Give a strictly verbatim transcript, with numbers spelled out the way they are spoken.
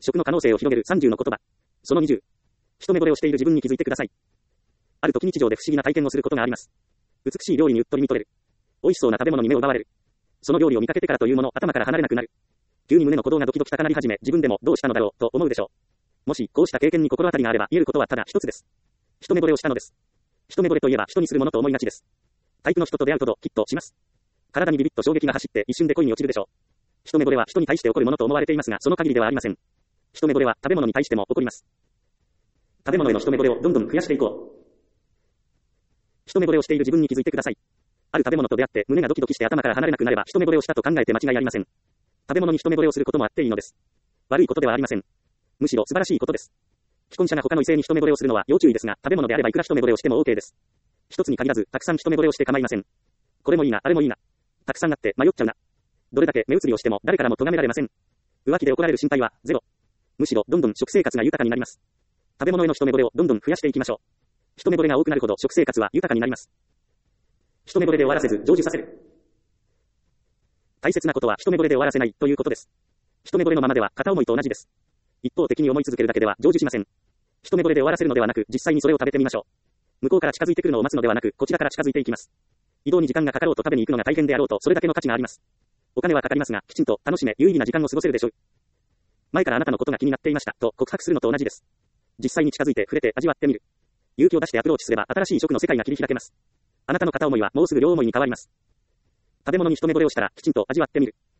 食の可能性を広げるさんじゅうの言葉。そのにじゅう。一目惚れをしている自分に気づいてください。ある時日常で不思議な体験をすることがあります。美しい料理にうっとり見とれる。美味しそうな食べ物に目を奪われる。その料理を見かけてからというもの、頭から離れなくなる。急に胸の鼓動がドキドキ高鳴り始め、自分でもどうしたのだろう、と思うでしょう。もし、こうした経験に心当たりがあれば、言えることはただ一つです。一目惚れをしたのです。一目惚れといえば人にするものと思いがちです。タイプの人と出会うとドキッとします。体にビビッと衝撃が走って一瞬で恋に落ちるでしょう。一目惚れは人に対して起こるものと思われていますが、その限りではありません。一目惚れは食べ物に対しても起こります。食べ物への一目惚れをどんどん増やしていこう。一目惚れをしている自分に気づいてください。ある食べ物と出会って胸がドキドキして頭から離れなくなれば一目惚れをしたと考えて間違いありません。食べ物に一目惚れをすることもあっていいのです。悪いことではありません。むしろ素晴らしいことです。既婚者が他の異性に一目惚れをするのは要注意ですが、食べ物であればいくら一目惚れをしても OK です。一つに限らず、たくさん一目惚れをして構いません。これもいいな、あれもいいな。たくさんあって迷っちゃうな。どれだけ目移りをしても誰からも咎められません。浮気で怒られる心配はゼロ。むしろどんどん食生活が豊かになります。食べ物への一目惚れをどんどん増やしていきましょう。一目惚れが多くなるほど食生活は豊かになります。一目惚れで終わらせず成就させる。大切なことは一目惚れで終わらせないということです。一目惚れのままでは片思いと同じです。一方的に思い続けるだけでは成就しません。一目惚れで終わらせるのではなく、実際にそれを食べてみましょう。向こうから近づいてくるのを待つのではなく、こちらから近づいていきます。移動に時間がかかろうと食べに行くのが大変であろうと、それだけの価値があります。お金はかかりますが、きちんと楽しめ、有意義な時間を過ごせるでしょう。前からあなたのことが気になっていました、と告白するのと同じです。実際に近づいて触れて味わってみる。勇気を出してアプローチすれば、新しい食の世界が切り開けます。あなたの片思いはもうすぐ両思いに変わります。食べ物に一目惚れをしたら、きちんと味わってみる。